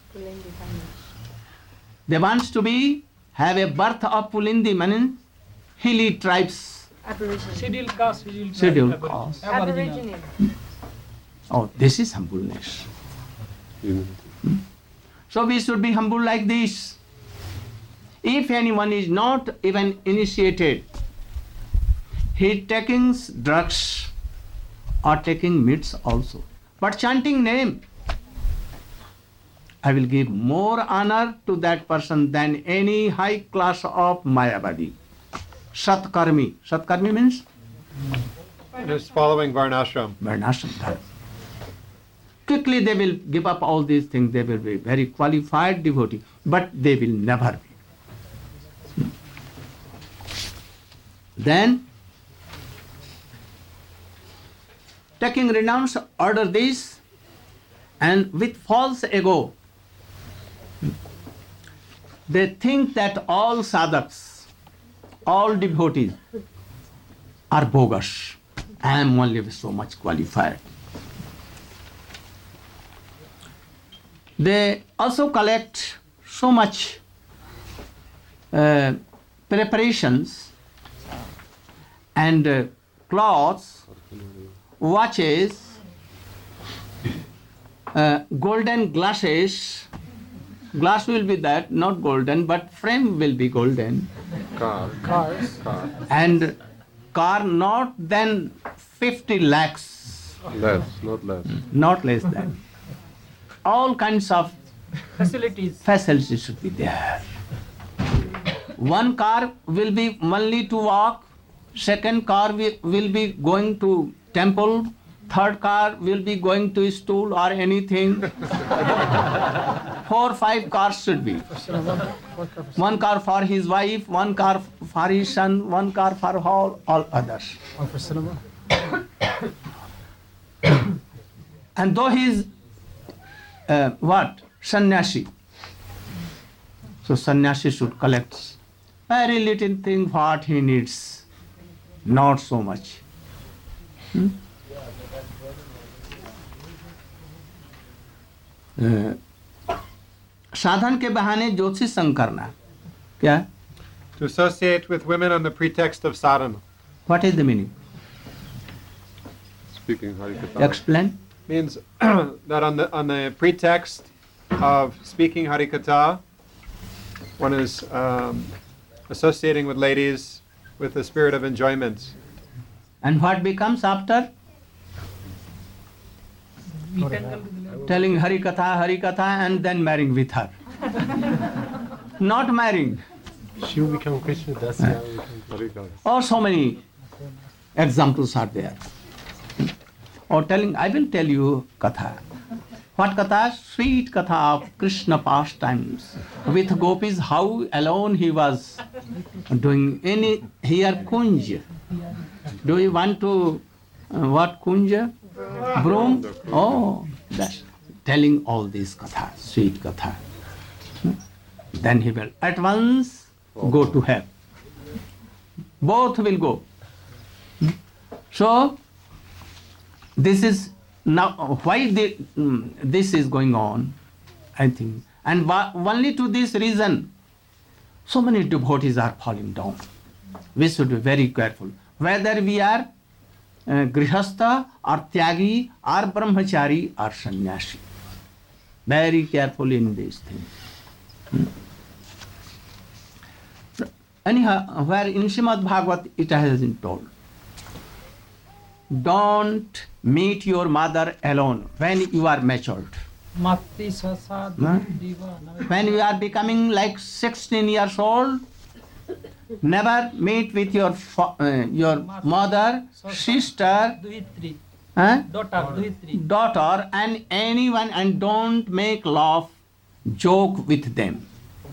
They want to be, have a birth of Pulindi, meaning hilly tribes. Scheduled caste. Scheduled, Scheduled tribe, caste. Aboriginal. Oh, this is humbleness. Humility. So we should be humble like this. If anyone is not even initiated, he taking drugs or taking meats also, but chanting name, I will give more honor to that person than any high class of Mayavadi. Satkarmi. Satkarmi means It is following Varnashram. Varnashram dharma. Quickly they will give up all these things. They will be very qualified devotee, but they will never be. Then, taking renounce, order this, and with false ego, they think that all sadhaks, all devotees are bogus. I am only so much qualified. They also collect so much uh, preparations and uh, clothes, watches, uh, golden glasses. Glass will be that, not golden, but frame will be golden. Car. Cars. Car. And car not than fifty lakhs, Less, not less. not less than. All kinds of Facilities. facilities should be there. One car will be only to walk, second car wi- will be going to temple, third car will be going to stool or anything. Four, five cars should be. One car for his wife, one car for his son, one car for all, all others. One for cinema. And though he is uh, what? Sannyasi. So sannyasi should collect very little thing what he needs, not so much. Hmm? Uh, साधन के बहाने ज्योतिष संग करना क्या? To associate with women on the pretext of sadhana. What is the meaning? Speaking Harikatha. Explain. Means that on the on the pretext of speaking Harikatha, one is um, associating with ladies with the spirit of enjoyment. And what becomes after? We can come to the level. Telling Hari Katha, Hari Katha, and then marrying with her. Not marrying. She will become Krishna, that's how we can. Harikatha. Or so many examples are there. Or telling, I will tell you Katha. What Katha? Sweet Katha of Krishna pastimes. With gopis, how alone he was doing any here kunj. Do you want to, uh, what kunj? Broom? Oh, that's telling all these Katha, sweet Katha. Then he will at once go to hell. Both will go. So, this is now why the, mm, this is going on, I think. And wa- only to this reason, so many devotees are falling down. We should be very careful. Whether we are uh, grihastha or tyagi or brahmachari or sannyasi. Very careful in these things. Hmm? Anyhow, where in Srimad Bhagavat it has been told, don't meet your mother alone when you are matured. Mati Sasad Huh? Diva. When you are becoming like sixteen years old, never meet with your fa- uh, your mother, sister, Duhitri. huh? Daughter. Duhitri. daughter, and anyone, and don't make laugh, joke with them.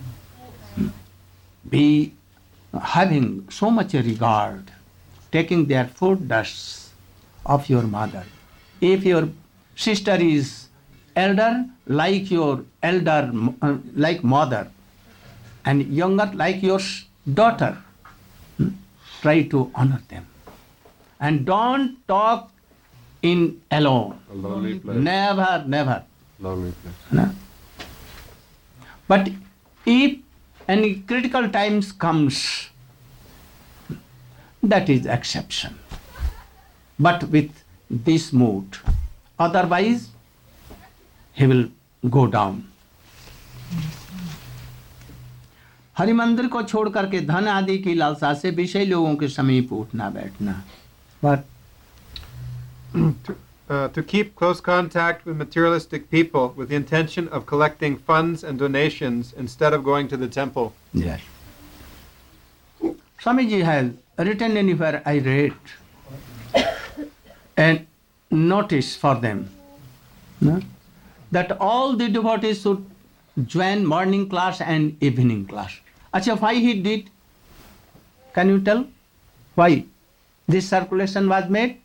Be having so much regard, taking their food dusts of your mother. If your sister is elder, like your elder, uh, like mother, and younger, like your s- daughter, hmm, try to honor them. And don't talk in alone. A lonely place. Never, never. Lonely place. No? But if any critical times comes, that is exception. But with this mood, otherwise he will go down. Hari मंदिर को छोड़ करके धन आदि की लालसा से विषय लोगों के समीप उठना बैठना. But to, uh, to keep close contact with materialistic people with the intention of collecting funds and donations instead of going to the temple. yes. Swamiji has written anywhere I read and notice for them, no? That all the devotees should join morning class and evening class. Acha, why he did? Can you tell why this circulation was made?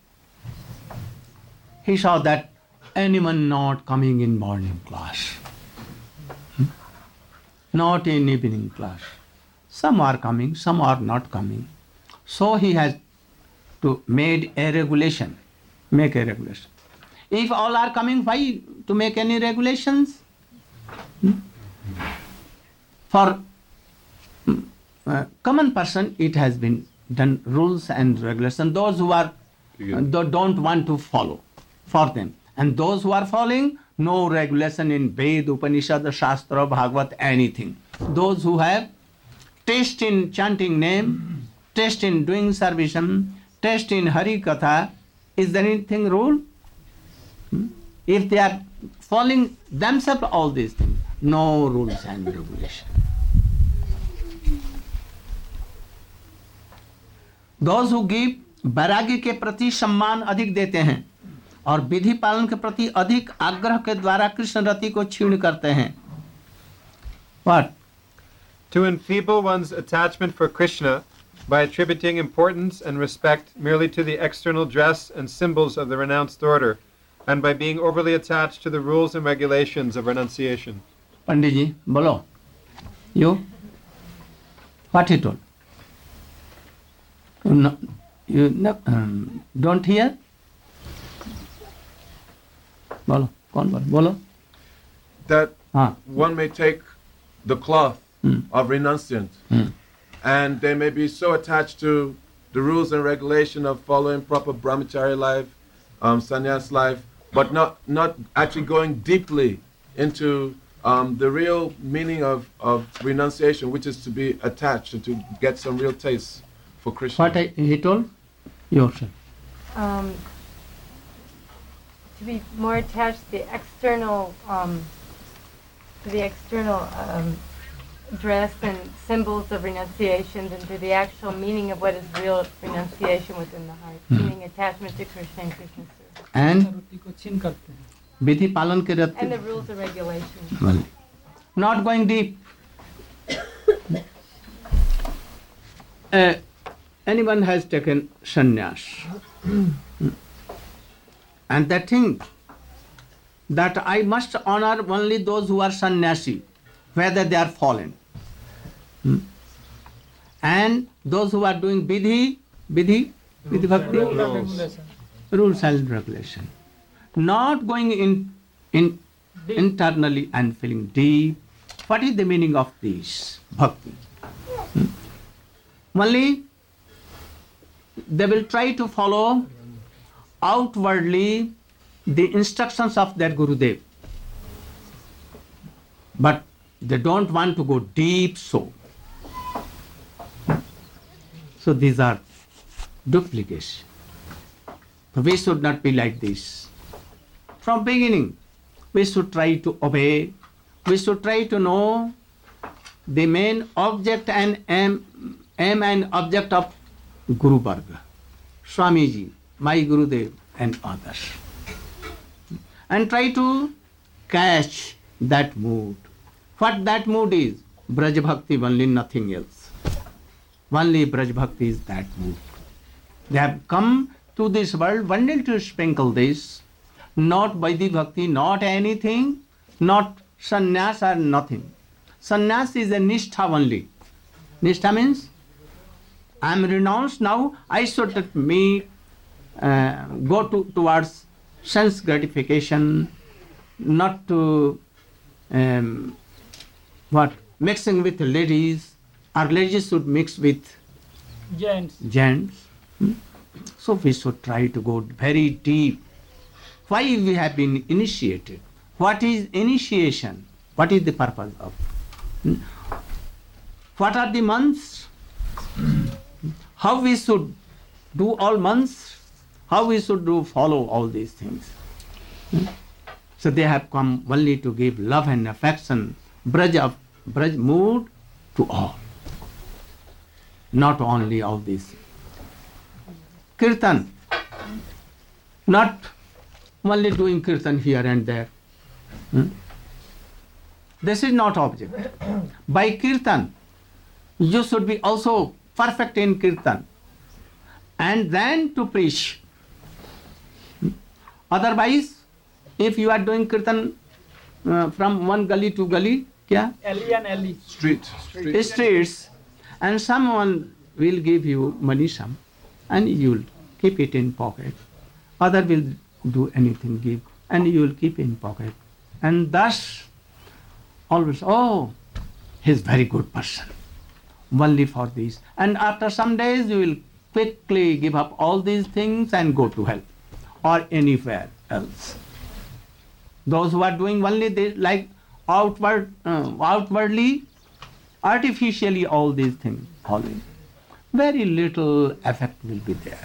He saw that anyone not coming in morning class, hmm? not in evening class. Some are coming, some are not coming. So he has to made a regulation, make a regulation. If all are coming, why to make any regulations? Hmm? For uh, common person, it has been done rules and regulations. Those who are uh, th- don't want to follow for them. And those who are following, no regulation in Ved, Upanishad, Shastra, Bhagavad, anything. Those who have taste in chanting name, taste in doing servition, taste in Hari Katha, is there anything rule? Hmm? If they are following themselves all these things, no rules and regulations. Those who give वैराग्य के प्रति सम्मान अधिक देते हैं और विधि पालन के प्रति अधिक आग्रह के द्वारा कृष्ण रति को क्षीण करते हैं. What? To enfeeble one's attachment for Krishna by attributing importance and respect merely to the external dress and symbols of the renounced order, and by being overly attached to the rules and regulations of renunciation. Pandit ji, bolo. You? What he told? You, no, you no, um, don't hear? Bolo. Kaun bolo? Bolo. That Ah. one may take the cloth Hmm. of renunciant, Hmm. and they may be so attached to the rules and regulation of following proper brahmachari life, um, sannyas life, but not not actually going deeply into um, the real meaning of, of renunciation, which is to be attached and to get some real taste for Krishna. What I, he told? Yourself. Um, to be more attached to the external, um, to the external um, dress and symbols of renunciation, and to the actual meaning of what is real renunciation within the heart, Hmm. meaning attachment to Krishna and Krishna service. And विधि पालन के रत्ते. And the rules and regulations. Well, not going deep. uh, anyone has taken sannyas and they think that I must honor only those who are sannyasi, whether they are fallen. Hmm? And those who are doing vidhi, vidhi, vidhi bhakti, Rules. rules and regulation. Not going in, in internally and feeling deep. What is the meaning of this bhakti? Hmm? Only they will try to follow outwardly the instructions of their Gurudev, but they don't want to go deep so. So these are duplicates. We should not be like this. From beginning, we should try to obey. We should try to know the main object and aim, aim and object of Guru Varga, Swamiji, my Gurudev and others. And try to catch that mood. What that mood is? Braj Bhakti, only nothing else. Only Braj Bhakti is that mood. They have come to this world only to sprinkle this, not Vaidhi Bhakti, not anything, not sannyas or nothing. Sannyas is a nishtha only. Nishtha means I am renounced now, I should me uh, go to, towards sense gratification, not to um, what mixing with ladies, or ladies should mix with Gents. gents. Hmm? So we should try to go very deep. Why we have been initiated? What is initiation? What is the purpose of? Hmm? What are the months? How we should do all months? How we should do follow all these things? Hmm? So they have come only to give love and affection, braj of braj mood to all. Not only all these. Kirtan, not only doing kirtan here and there. Hmm? This is not object. By kirtan, you should be also perfect in kirtan and then to preach. Hmm? Otherwise, if you are doing kirtan uh, from one gully to gully, kya? Alley and alley. Street. Street. Streets, and someone will give you money sum and you will keep it in pocket. Other will do anything, give, and you will keep in pocket. And thus, always, oh, he's very good person. only for these. And after some days you will quickly give up all these things and go to hell or anywhere else. Those who are doing only this, like outward, uh, outwardly, artificially all these things following, very little effect will be there.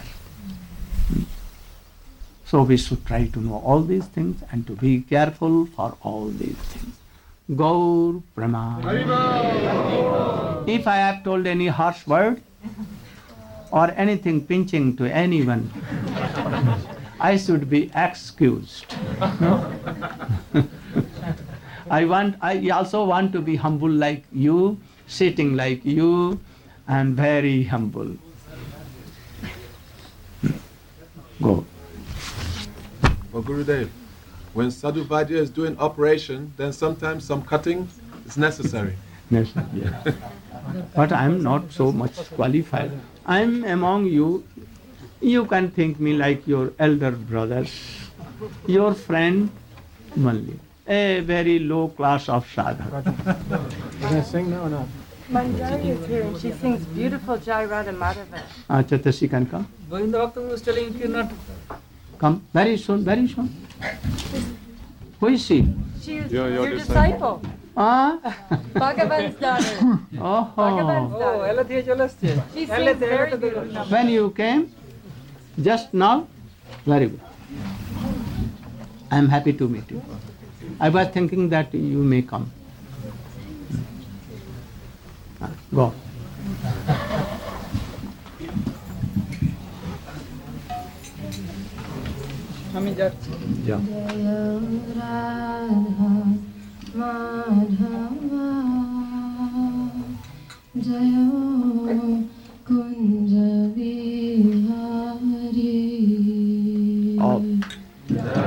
So we should try to know all these things and to be careful for all these things. Gaur Praman. If I have told any harsh word or anything pinching to anyone, I should be excused. I want. I also want to be humble like you, sitting like you, and very humble. Go. Well, Gurudev, when Sadhu Vaidya is doing operation, then sometimes some cutting is necessary. Yes, yes. But I am not so much qualified. I am among you. You can think me like your elder brothers, your friend only, a very low class of sadhaka. You gonna sing now or not? Manjari is here and she sings beautiful Jai Radha Madhava. Acha, then she can come. Govinda Bhakta was telling you not. Come very soon, very soon. Who is she? She is Your- your, your disciple. Ah? Bhagavan's daughter. Oh. Bhagavan's Oh, daughter. ela thiya chalaste. She sings very beautiful. When you came, just now, very good. I am happy to meet you. I was thinking that you may come. Ah, go. Mami jar. Yeah. Oh.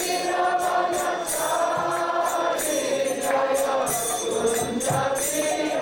Jai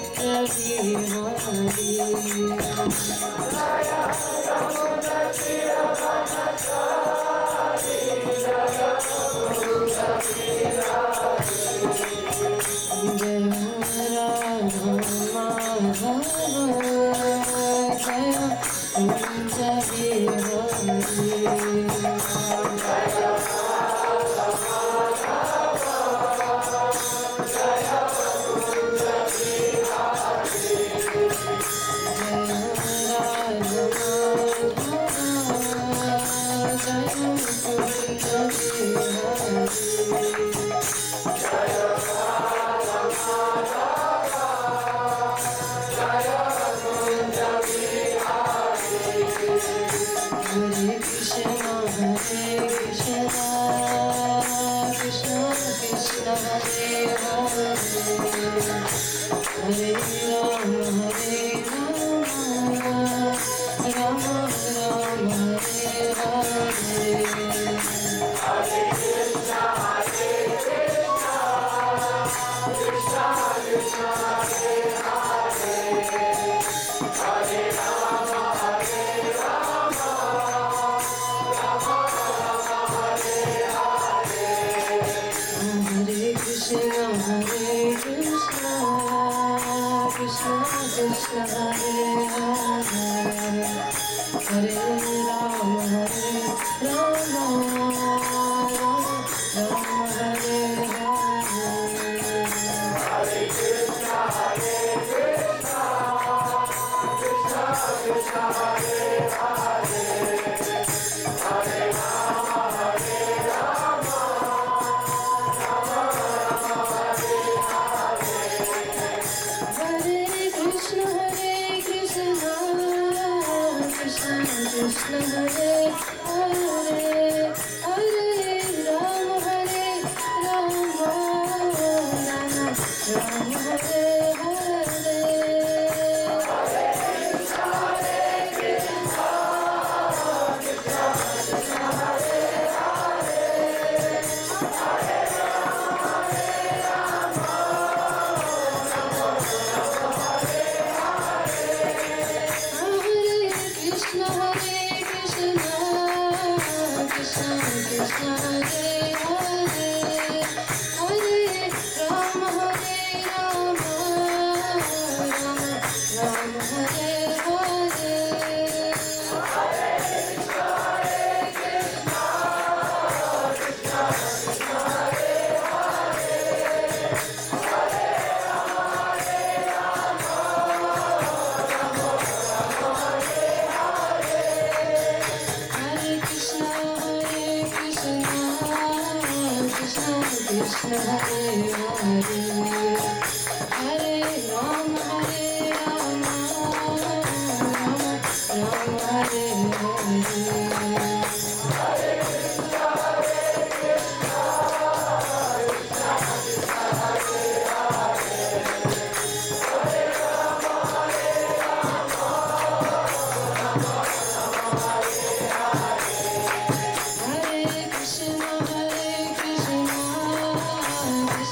Hare Krishna, Hare Krishna,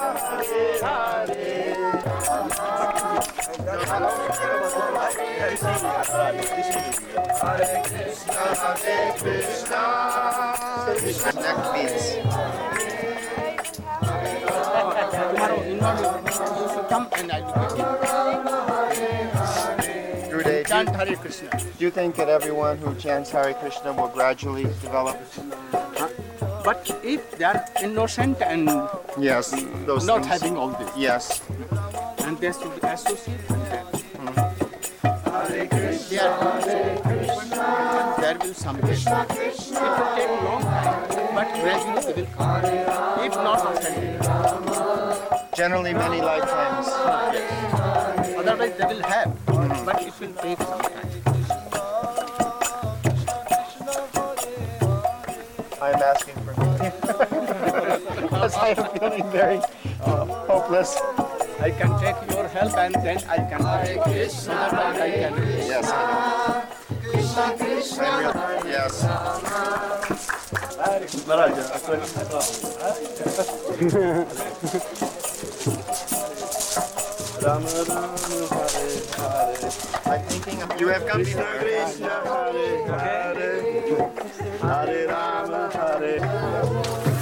Neck beats. Tomorrow, in morning, you should come and I will get you. Gurudev, Chant Hare Krishna. do you think that everyone who chants Hare Krishna will gradually develop? But if they are innocent and Yes, those not things. having all this, Yes. and they should be associated with that. They are there will someday. It will take long time, but gradually they will come. If not, then Generally many lifetimes. otherwise they will have, but it will take some time. I'm asking for me. Because I am feeling very uh, hopeless. I can take your help and then I can so that I can. Yes, I know. I'm real, yes. I'm thinking of, you have come before. Hare Rama, Hare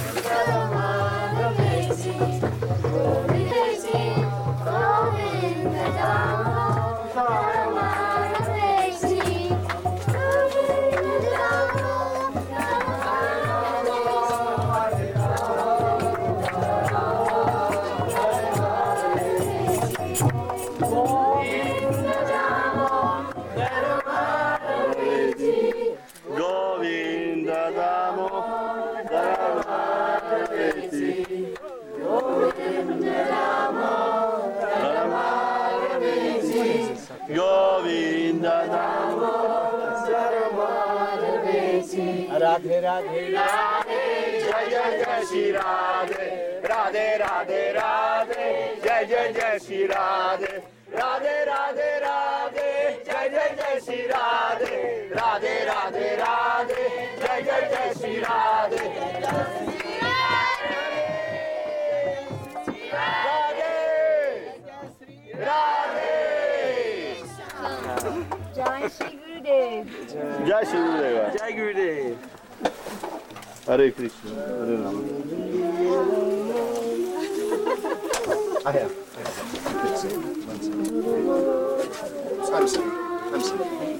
Govinda Damo Dharamaveti Govinda Damo Dharamaveti Govinda Damo Dharamaveti Radhe Radhe Radhe Jai Jai Jai Shri Radhe Radhe Radhe Radhe Jai Jai Jai Shri Radhe Radhe Radhe Radhe Jai Jai Jai Shri Radhe Radhe Radhe Radhe Jai Jai Jai Shri Radhe Radhe Jai Shri Gurudev. Jai Shri Gurudev Jai Gurudev. Hare Krishna Hare Rama I have. I have. I'm sorry. I'm sorry.